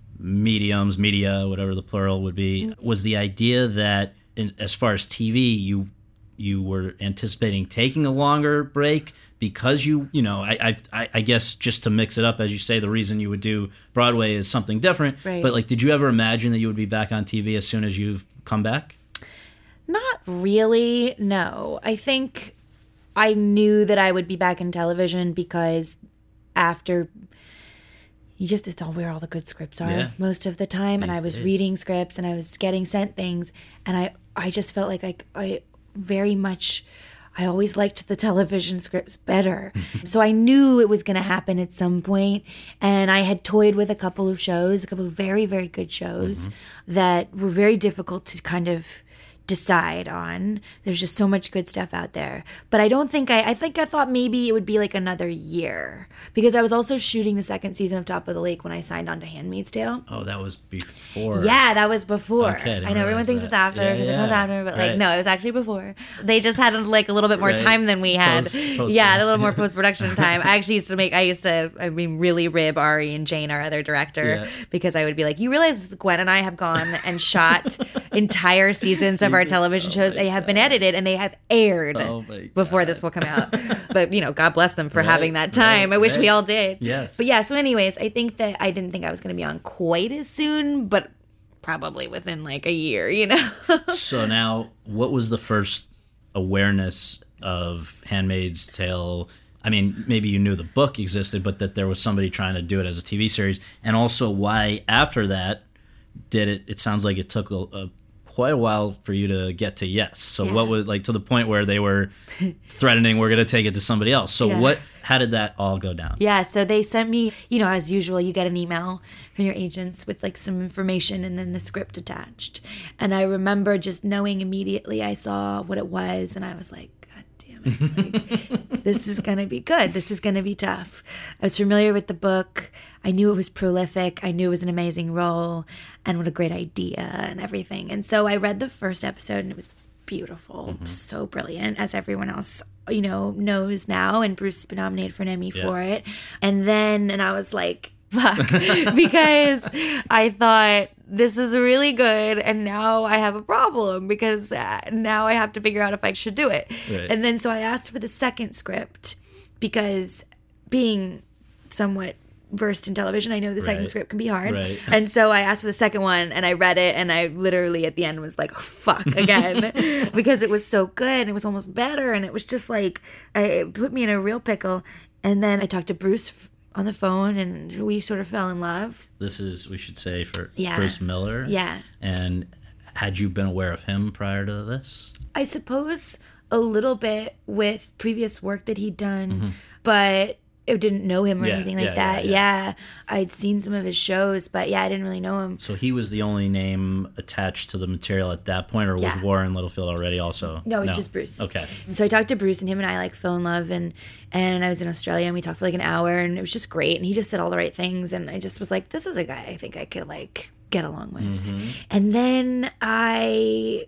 media, whatever the plural would be, was the idea that as far as TV, you were anticipating taking a longer break because I guess just to mix it up, as you say, the reason you would do Broadway is something different, right. But did you ever imagine that you would be back on TV as soon as you've come back? Not really, no. I think I knew that I would be back in television because after it's all where all the good scripts are most of the time. And I was reading scripts and I was getting sent things. And I just felt like I always liked the television scripts better. So I knew it was going to happen at some point. And I had toyed with a couple of very, very good shows that were very difficult to kind of decide on. There's just so much good stuff out there. But I don't think I thought maybe it would be like another year, because I was also shooting the second season of Top of the Lake when I signed on to Handmaid's Tale. Oh, that was before. Yeah, that was before. Okay, I know everyone thinks it's after because it comes after, but no, it was actually before. They just had like a little bit more time than we had. Post a little more post-production time. I used to really rib Ari and Jane, our other director, because I would be like, you realize Gwen and I have gone and shot entire seasons of our television shows. They have been edited and they have aired before this will come out. But God bless them for having that time. I wish we all did. Yes. But so anyways, I think that I didn't think I was going to be on quite as soon, but probably within like a year, So now, what was the first awareness of Handmaid's Tale? I mean, maybe you knew the book existed, but that there was somebody trying to do it as a TV series, and also why after that did it sounds like it took quite a while for you to get to yes. So what was, like, to the point where they were threatening we're going to take it to somebody else. So how did that all go down? Yeah, so they sent me, as usual, you get an email from your agents with like some information and then the script attached. And I remember just knowing immediately I saw what it was and I was like, God damn it. Like, this is going to be good. This is going to be tough. I was familiar with the book. I knew it was prolific. I knew it was an amazing role and what a great idea and everything. And so I read the first episode and it was beautiful, so brilliant, as everyone else, knows now. And Bruce has been nominated for an Emmy for it. And I was like, fuck, because I thought this is really good. And now I have a problem because now I have to figure out if I should do it. Right. And then so I asked for the second script because being somewhat versed in television, I know the second script can be hard. Right. And so I asked for the second one and I read it and I literally at the end was like, oh, fuck, again, because it was so good and it was almost better and it was just like, it put me in a real pickle. And then I talked to Bruce on the phone and we sort of fell in love. This is, we should say, for Bruce Miller. Yeah. And had you been aware of him prior to this? I suppose a little bit with previous work that he'd done, but didn't know him or anything like that. Yeah. I'd seen some of his shows, but I didn't really know him. So he was the only name attached to the material at that point, or was Warren Littlefield already also? No, it was just Bruce. Okay. So I talked to Bruce, and him and I like fell in love, and I was in Australia, and we talked for like an hour, and it was just great. And he just said all the right things, and I just was like, this is a guy I think I could like get along with. And then I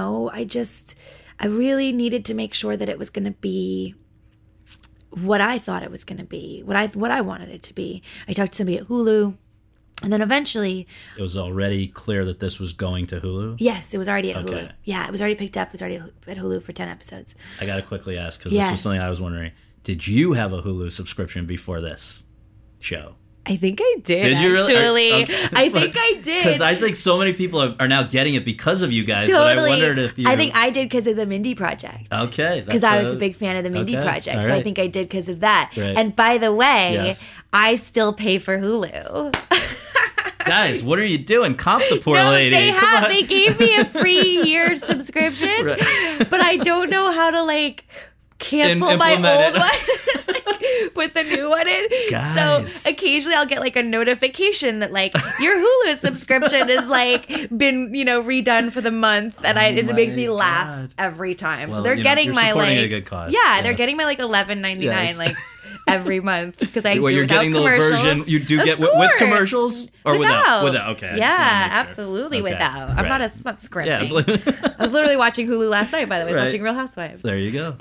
really needed to make sure that it was going to be what I thought it was going to be, what I wanted it to be. I talked to somebody at Hulu, and then eventually... It was already clear that this was going to Hulu? Yes, it was already at Okay. Hulu. Yeah, it was already picked up. It was already at Hulu for 10 episodes. I got to quickly ask, because this was something I was wondering. Did you have a Hulu subscription before this show? I think I did. Did you really? Actually, Okay. I think I did. Because I think so many people are now getting it because of you guys. Totally. But I wondered if you... I think I did because of the Mindy Project. Okay. Because I was a big fan of the Mindy Project. All So I right. think I did because of that. Right. And by the way, Yes. I still pay for Hulu. Guys, what are you doing? Comp the poor lady. They gave me a free year subscription, but I don't know how to like cancel my Implement old it. one. Put the new one in. Guys. So occasionally I'll get like a notification that like your Hulu subscription is like been redone for the month, and it makes me laugh God. every time. Well, so they're getting you're my supporting like a good cause. yeah, they're Yes. getting my like $11.99 Yes. like every month because I Well, do you're without getting the commercials. version you do Of get with course. commercials or without? Without. Okay. I just wanted to Yeah, make sure. absolutely Okay. without. I'm Right. not scripting. Yeah. I was literally watching Hulu last night, by the way. I was Right. watching Real Housewives. There you go.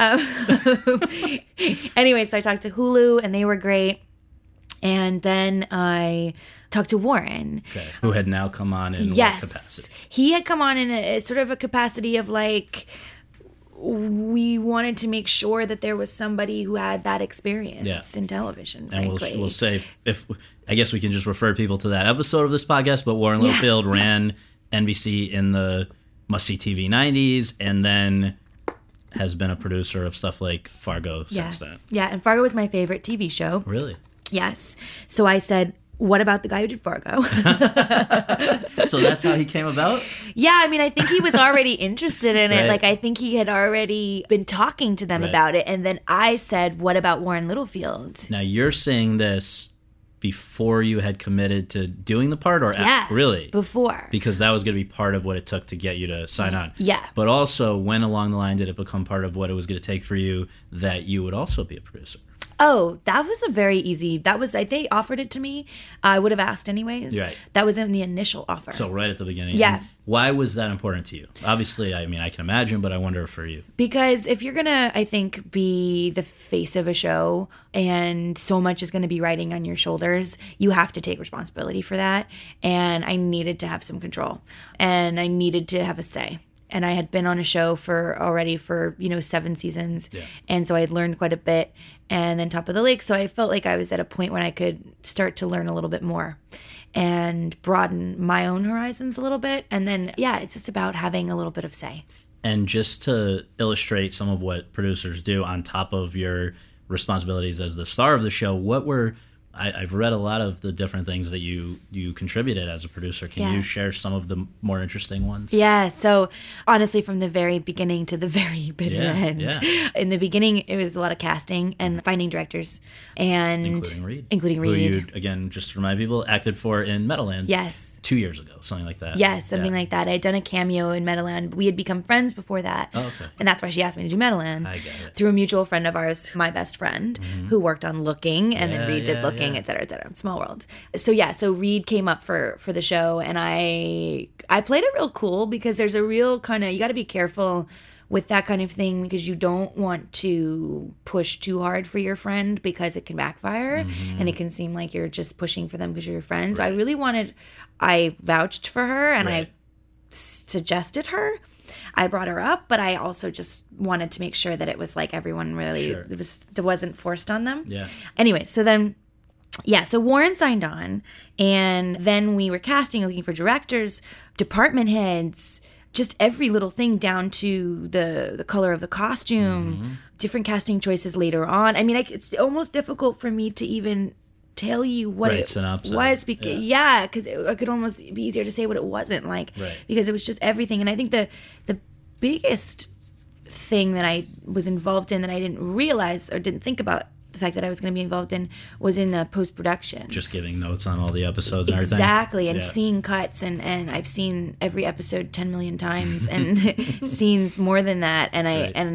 Anyway, so I talked to Hulu, and they were great. And then I talked to Warren. Okay. Who had now come on in what capacity? He had come on in a sort of a capacity of like, we wanted to make sure that there was somebody who had that experience in television, And frankly. we'll say, I guess we can just refer people to that episode of this podcast, but Warren Littlefield ran NBC in the must-see TV 90s, and then has been a producer of stuff like Fargo since then. Yeah, and Fargo was my favorite TV show. Really? Yes. So I said, what about the guy who did Fargo? So that's how he came about? Yeah, I mean, I think he was already interested in it. Right. Like, I think he had already been talking to them Right. about it. And then I said, what about Warren Littlefield? Now, you're saying this before you had committed to doing the part, or really? Before. Because that was going to be part of what it took to get you to sign on. Yeah. But also, when along the line did it become part of what it was going to take for you that you would also be a producer? Oh, that was a very easy. They offered it to me. I would have asked anyways. Right. That was in the initial offer. So right at the beginning. Yeah. And why was that important to you? Obviously, I mean, I can imagine, but I wonder for you. Because if you're gonna, I think, be the face of a show and so much is gonna be riding on your shoulders, you have to take responsibility for that. And I needed to have some control, and I needed to have a say. And I had been on a show for 7 seasons, and so I had learned quite a bit. And then Top of the Lake, so I felt like I was at a point when I could start to learn a little bit more and broaden my own horizons a little bit. And then, it's just about having a little bit of say. And just to illustrate some of what producers do on top of your responsibilities as the star of the show, what were... I've read a lot of the different things that you contributed as a producer. Can you share some of the more interesting ones? Yeah. So honestly, from the very beginning to the very bitter end. Yeah. In the beginning, it was a lot of casting and finding directors, and Including Reed. Who you, again, just to remind people, acted for in Meadowland. Yes. 2 years ago, something like that. Yes, something like that. I had done a cameo in Meadowland. We had become friends before that. Oh, okay. And that's why she asked me to do Meadowland. I get it. Through a mutual friend of ours, my best friend, who worked on Looking, and then Reed did Looking, et cetera, et cetera. Small world. So Reed came up for the show, and I played it real cool because there's a real kind of, you got to be careful with that kind of thing because you don't want to push too hard for your friend because it can backfire and it can seem like you're just pushing for them because you're your friends. Right. So I vouched for her and I suggested her. I brought her up, but I also just wanted to make sure that it was like everyone really, it wasn't forced on them. Yeah. Anyway, so then, so Warren signed on, and then we were casting, looking for directors, department heads, just every little thing down to the color of the costume, different casting choices later on. I mean, it's almost difficult for me to even tell you what it was because it could almost be easier to say what it wasn't like because it was just everything. And I think the biggest thing that I was involved in that I didn't realize or didn't think about the fact that I was going to be involved in was in post-production. Just giving notes on all the episodes and everything. Exactly, and seeing cuts, and I've seen every episode 10 million times, and scenes more than that, and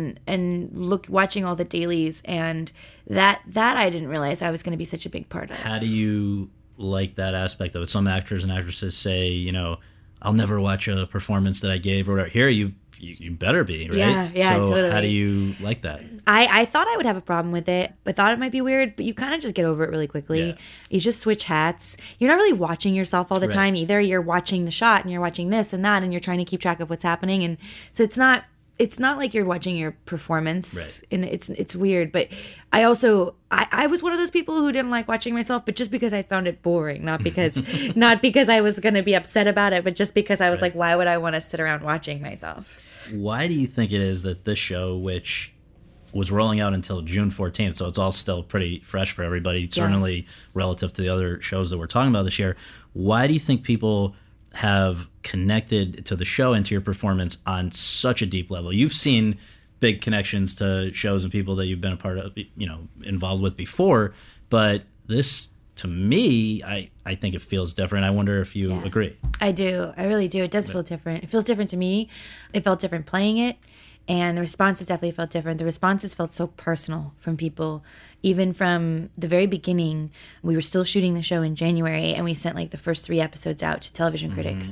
watching all the dailies, and that I didn't realize I was going to be such a big part of. How do you like that aspect of it? Some actors and actresses say, you know, I'll never watch a performance that I gave, or whatever. Here you better be, right? Yeah, so totally. How do you like that? I thought I would have a problem with it. I thought it might be weird, but you kind of just get over it really quickly. Yeah. You just switch hats. You're not really watching yourself all the time either. You're watching the shot, and you're watching this and that, and you're trying to keep track of what's happening. And so it's not like you're watching your performance, and it's weird. But I also I was one of those people who didn't like watching myself, but just because I found it boring, not because I was going to be upset about it, but just because I was like, why would I want to sit around watching myself? Why do you think it is that this show, which was rolling out until June 14th, so it's all still pretty fresh for everybody, certainly relative to the other shows that we're talking about this year, why do you think people have connected to the show and to your performance on such a deep level? You've seen big connections to shows and people that you've been a part of, you know, involved with before, but this, to me, I think it feels different. I wonder if you agree. I do. I really do. It does feel different. It feels different to me. It felt different playing it. And the responses definitely felt different. The responses felt so personal from people. Even from the very beginning, we were still shooting the show in January, and we sent like the first 3 episodes out to television critics.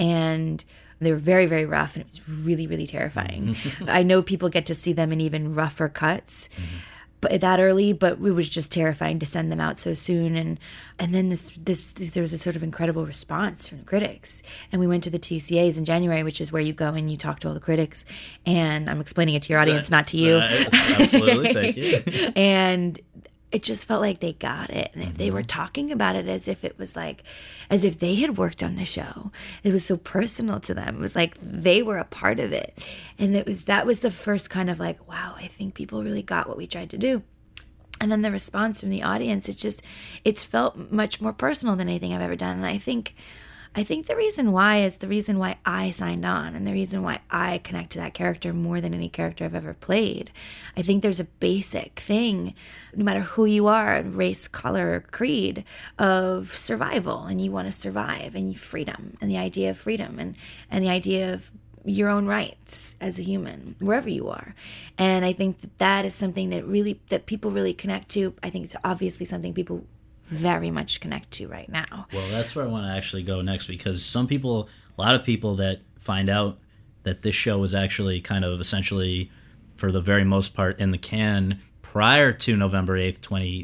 And they were very, very rough, and it was really, really terrifying. I know people get to see them in even rougher cuts. But that early, but it was just terrifying to send them out so soon, and then there was a sort of incredible response from the critics, and we went to the TCAs in January, which is where you go and you talk to all the critics, and I'm explaining it to your audience, not to you. Absolutely, thank you. And it just felt like they got it, and they were talking about it as if it was like, as if they had worked on the show. It was so personal to them. It was like they were a part of it, and that was the first kind of like, wow, I think people really got what we tried to do. And then the response from the audience, it's felt much more personal than anything I've ever done. And I think the reason why is the reason why I signed on, and the reason why I connect to that character more than any character I've ever played. I think there's a basic thing, no matter who you are, race, color, or creed, of survival, and you want to survive, and freedom, and the idea of freedom, and the idea of your own rights as a human, wherever you are. And I think that is something that people really connect to. I think it's obviously something people very much connect to right now. Well, that's where I want to actually go next, because a lot of people that find out that this show was actually kind of essentially, for the very most part, in the can prior to November 8th,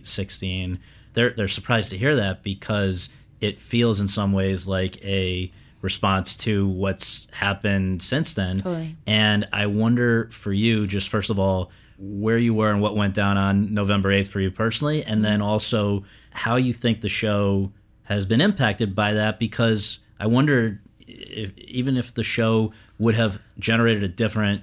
2016, they're surprised to hear that, because it feels in some ways like a response to what's happened since then. Totally. And I wonder for you, just first of all, where you were and what went down on November 8th for you personally, and then also how you think the show has been impacted by that, because I wonder even if the show would have generated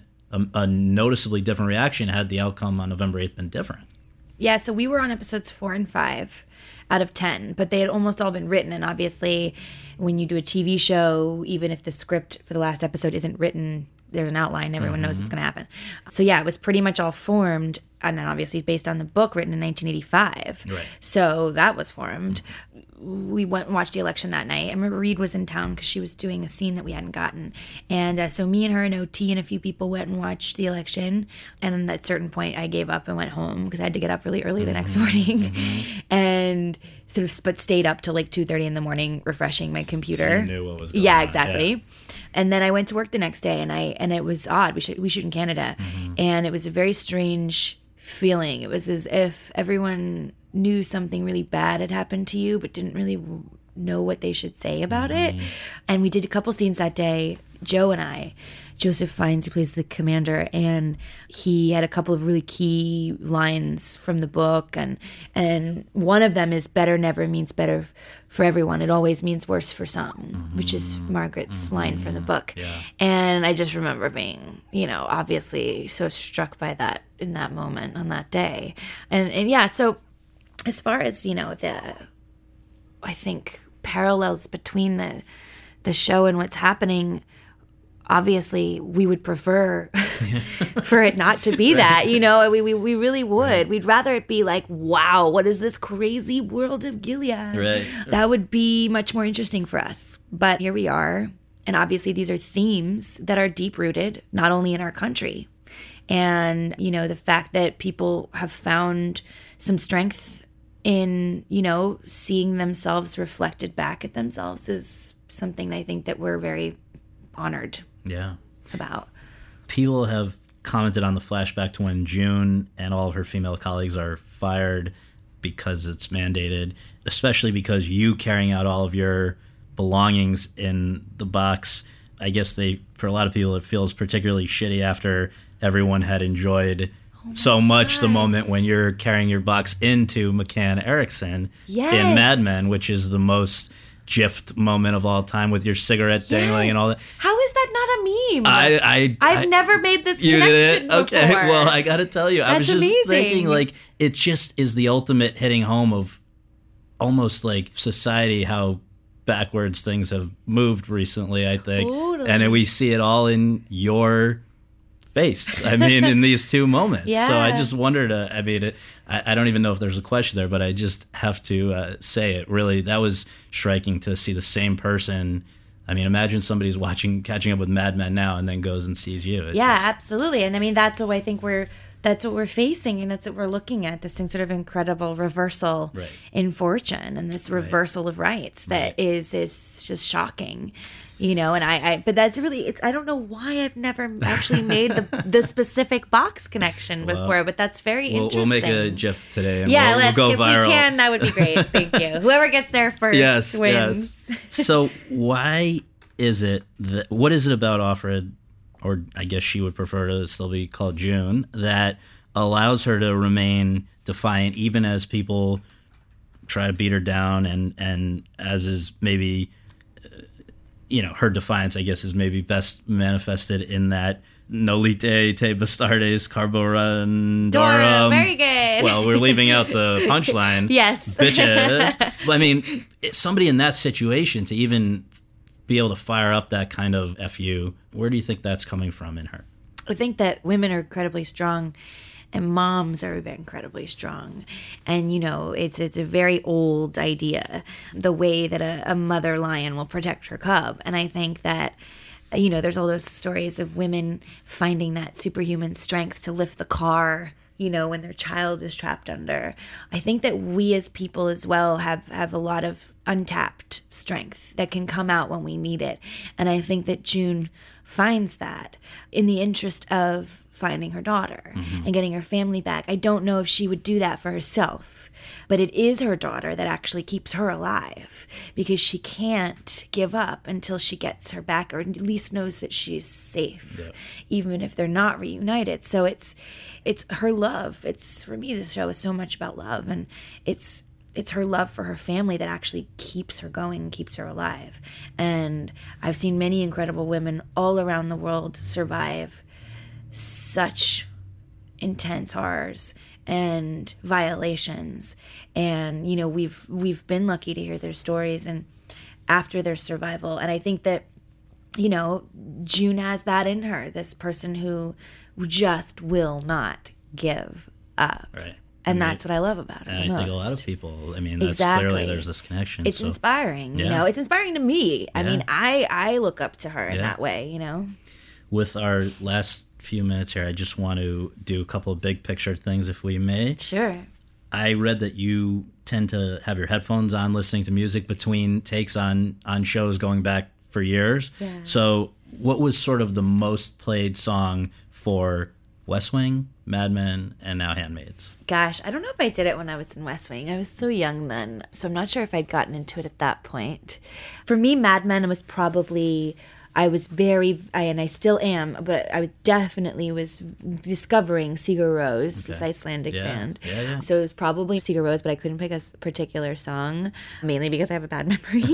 a noticeably different reaction had the outcome on November 8th been different. Yeah, so we were on episodes 4 and 5 out of 10, but they had almost all been written. And obviously, when you do a TV show, even if the script for the last episode isn't written, there's an outline. Everyone knows what's going to happen. So yeah, it was pretty much all formed, and then obviously based on the book written in 1985. Right. So that was formed. We went and watched the election that night. I remember Reed was in town because she was doing a scene that we hadn't gotten. And so me and her and OT and a few people went and watched the election. And at a certain point, I gave up and went home because I had to get up really early the next morning. And sort of but stayed up till like 2:30 in the morning refreshing my computer. So you knew what was going on. Yeah, exactly. Yeah. And then I went to work the next day, and it was odd. We shoot in Canada. And it was a very strange feeling. It was as if everyone knew something really bad had happened to you, but didn't really know what they should say about it. And we did a couple scenes that day, Joe and I. Joseph Fiennes, who plays the commander, and he had a couple of really key lines from the book, and one of them is better never means better for everyone. It always means worse for some, which is Margaret's line from the book. Yeah. And I just remember being, obviously so struck by that in that moment on that day. And yeah, so as far as, I think parallels between the show and what's happening, obviously we would prefer for it not to be that. You know, we really would. Right. We'd rather it be like, wow, what is this crazy world of Gilead? Right. That would be much more interesting for us. But here we are. And obviously these are themes that are deep-rooted, not only in our country. And, you know, the fact that people have found some strength in, you know, seeing themselves reflected back at themselves is something I think that we're very honored about. People have commented on the flashback to when June and all of her female colleagues are fired because it's mandated, especially because you carrying out all of your belongings in the box. I guess for a lot of people, it feels particularly shitty after everyone had enjoyed so much the moment when you're carrying your box into McCann Erickson in Mad Men, which is the most GIFed moment of all time with your cigarette dangling and all that. How is that not a meme? I've never made this connection before. Okay, well, I got to tell you, That's I was just amazing. thinking, like, it just is the ultimate hitting home of almost like society, how backwards things have moved recently, I think. Totally. And we see it all in your face. I mean, in these two moments. Yeah. So I just wondered, I don't even know if there's a question there, but I just have to say it. Really, that was striking to see the same person. I mean, imagine somebody's catching up with Mad Men now and then goes and sees you. Absolutely. And I mean, that's what I think that's what we're facing, and that's what we're looking at, this sort of incredible reversal in fortune and this reversal of rights that is just shocking. You know, and but that's really, I don't know why I've never actually made the specific box connection before, but that's very interesting. We'll make a GIF today and we'll go viral. If we can, that would be great. Thank you. Whoever gets there first wins. Yes. So why is it what is it about Offred, or I guess she would prefer to still be called June, that allows her to remain defiant even as people try to beat her down, and as is maybe... you know, her defiance, I guess, is maybe best manifested in that Nolite te bastardes carborundorum. Very good. Well, we're leaving out the punchline. Yes. Bitches. I mean, somebody in that situation to even be able to fire up that kind of FU, where do you think that's coming from in her? I think that women are incredibly strong, and moms are incredibly strong. And, you know, it's a very old idea, the way that a mother lion will protect her cub. And I think that, you know, there's all those stories of women finding that superhuman strength to lift the car, you know, when their child is trapped under. I think that we as people as well have a lot of untapped strength that can come out when we need it. And I think that June finds that in the interest of finding her daughter and getting her family back. I don't know if she would do that for herself, but it is her daughter that actually keeps her alive, because she can't give up until she gets her back, or at least knows that she's safe, even if they're not reunited. So it's her love. For me, this show is so much about love, and it's her love for her family that actually keeps her going and keeps her alive. And I've seen many incredible women all around the world survive such intense horrors and violations. And, you know, we've been lucky to hear their stories and after their survival. And I think that, you know, June has that in her, this person who just will not give up. Right. And that's what I love about it. And I think a lot of people, I mean, that's clearly there's this connection. It's inspiring, you know. It's inspiring to me. I mean, I look up to her in that way, you know. With our last few minutes here, I just want to do a couple of big picture things, if we may. Sure. I read that you tend to have your headphones on listening to music between takes on shows going back for years. Yeah. So what was sort of the most played song for West Wing, Mad Men, and now Handmaids? Gosh, I don't know if I did it when I was in West Wing. I was so young then, so I'm not sure if I'd gotten into it at that point. For me, Mad Men was probably... and I still am, but I definitely was discovering Sigur Rós, this Icelandic band. Yeah. So it was probably Sigur Rós, but I couldn't pick a particular song, mainly because I have a bad memory.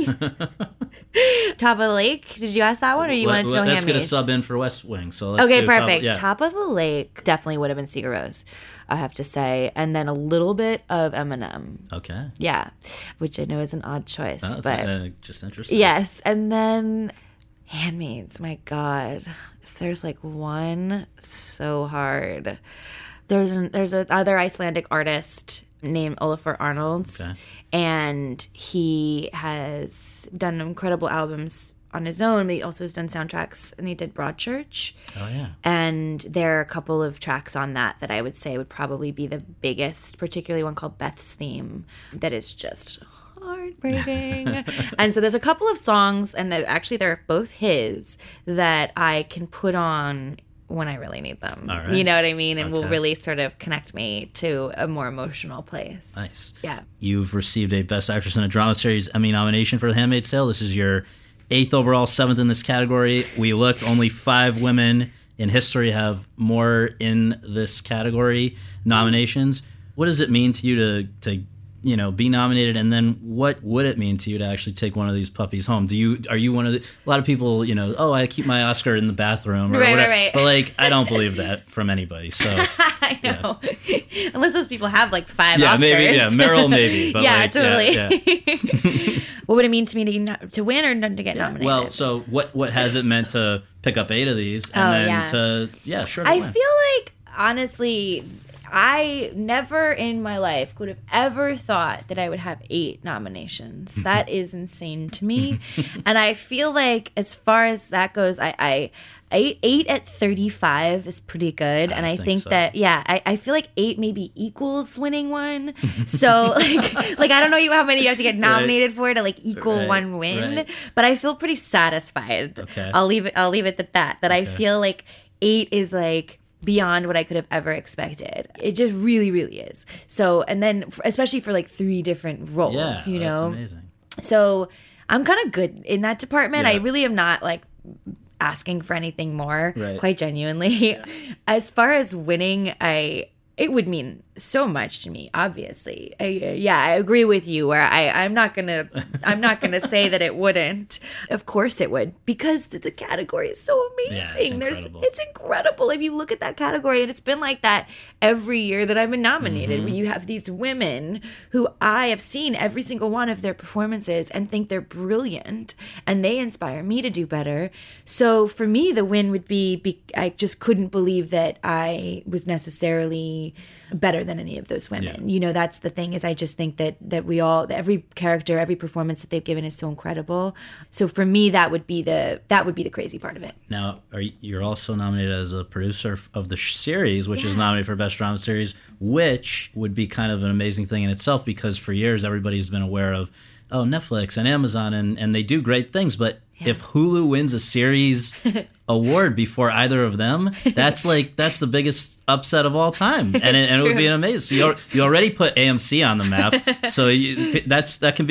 Top of the Lake, did you ask that one, or you wanted to know Handmaids? That's going to sub in for West Wing. So let's okay, perfect. Top of the Lake definitely would have been Sigur Rós, I have to say. And then a little bit of Eminem. Okay. Yeah, which I know is an odd choice. That's just interesting. Yes, and then... Handmaids, my God. there's like one, so hard. There's another Icelandic artist named Olafur Arnalds, Okay. and he has done incredible albums on his own, but he also has done soundtracks, and he did Broadchurch. Oh, yeah. And there are a couple of tracks on that I would say would probably be the biggest, particularly one called Beth's Theme, that is just heartbreaking. And so there's a couple of songs, and actually they're both his, that I can put on when I really need them. All right. You know what I mean? And will Okay. really sort of connect me to a more emotional place. Nice. Yeah. You've received a Best Actress in a Drama Series Emmy nomination for The Handmaid's Tale. This is your 8th overall, 7th in this category. We looked, only 5 women in history have more in this category nominations. What does it mean to you to be nominated, and then what would it mean to you to actually take one of these puppies home? Are you one of a lot of people, I keep my Oscar in the bathroom or whatever. Right. But like, I don't believe that from anybody. So I know. Yeah. Unless those people have like 5 yeah, Oscars. maybe, yeah, Meryl maybe. But yeah, like, totally. Yeah. What would it mean to me to win or not to get nominated? Well, so what has it meant to pick up 8 of these and to I win? feel like, honestly, I never in my life could have ever thought that I would have 8 nominations. That is insane to me. And I feel like, as far as that goes, I 8 at 35 is pretty good. And I think so. that, I feel like 8 maybe equals winning one. So like I don't know how many you have to get nominated for to like equal one win. Right. But I feel pretty satisfied. Okay. I'll leave it at that. I feel like 8 is like beyond what I could have ever expected. It just really, really is. So, and then especially for like 3 different roles, That's amazing. So I'm kind of good in that department. Yeah. I really am not like asking for anything more, Right. quite genuinely. Yeah. As far as winning, it would mean so much to me, obviously. I agree with you where I'm not gonna say that it wouldn't. Of course it would, because the category is so amazing. Yeah, it's incredible. It's incredible if you look at that category, and it's been like that every year that I've been nominated, where you have these women who I have seen every single one of their performances and think they're brilliant, and they inspire me to do better. So for me, the win would be I just couldn't believe that I was necessarily better than any of those women. Yeah. That's the thing, is I just think that every character, every performance that they've given is so incredible. So for me, that would be the crazy part of it. Now, you're also nominated as a producer of the series, which is nominated for Best Drama Series, which would be kind of an amazing thing in itself, because for years everybody's been aware of Netflix and Amazon, and they do great things, but if Hulu wins a series award before either of them, that's the biggest upset of all time, and it would be an amazing. So you already put AMC on the map, so that can be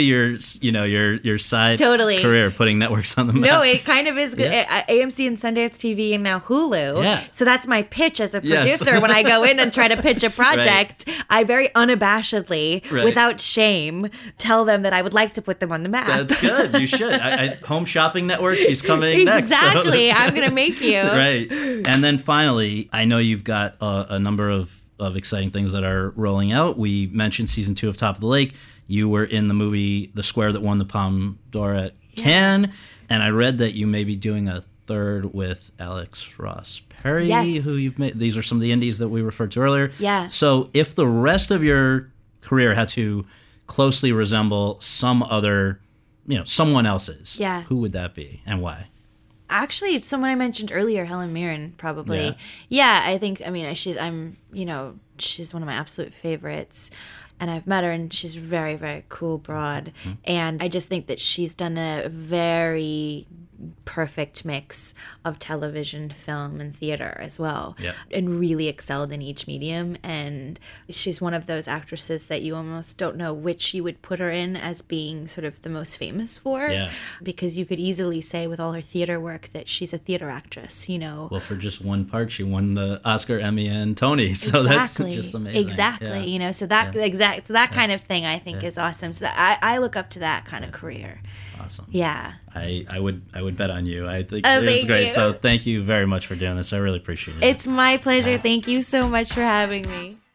your side career, putting networks on the map. No, it kind of is. Yeah. AMC and Sundance TV and now Hulu. Yeah. So that's my pitch as a producer when I go in and try to pitch a project. Right. I very unabashedly, without shame, tell them that I would like to put them on the map. That's good. You should. Home Shopping Network, she's coming next. Exactly. I'm going to make you. Right. And then finally, I know you've got a number of exciting things that are rolling out. We mentioned season 2 of Top of the Lake. You were in the movie The Square that won the Palme d'Or at Cannes. And I read that you may be doing a 3rd with Alex Ross Perry, who you've made. These are some of the indies that we referred to earlier. Yeah. So if the rest of your career had to closely resemble some other, someone else's, who would that be and why? Actually, someone I mentioned earlier, Helen Mirren, probably. Yeah, I think. She's one of my absolute favorites, and I've met her, and she's very, very cool broad, and I just think that she's done a very perfect mix of television, film, and theater as well, and really excelled in each medium. And she's one of those actresses that you almost don't know which you would put her in as being sort of the most famous for, because you could easily say with all her theater work that she's a theater actress. Well, for just one part, she won the Oscar, Emmy, and Tony, so that's just amazing. Exactly. So that kind of thing I think is awesome. So I look up to that kind of career. Awesome. Yeah. I would bet on you. I think it was great. So thank you very much for doing this. I really appreciate it. It's my pleasure. Thank you so much for having me.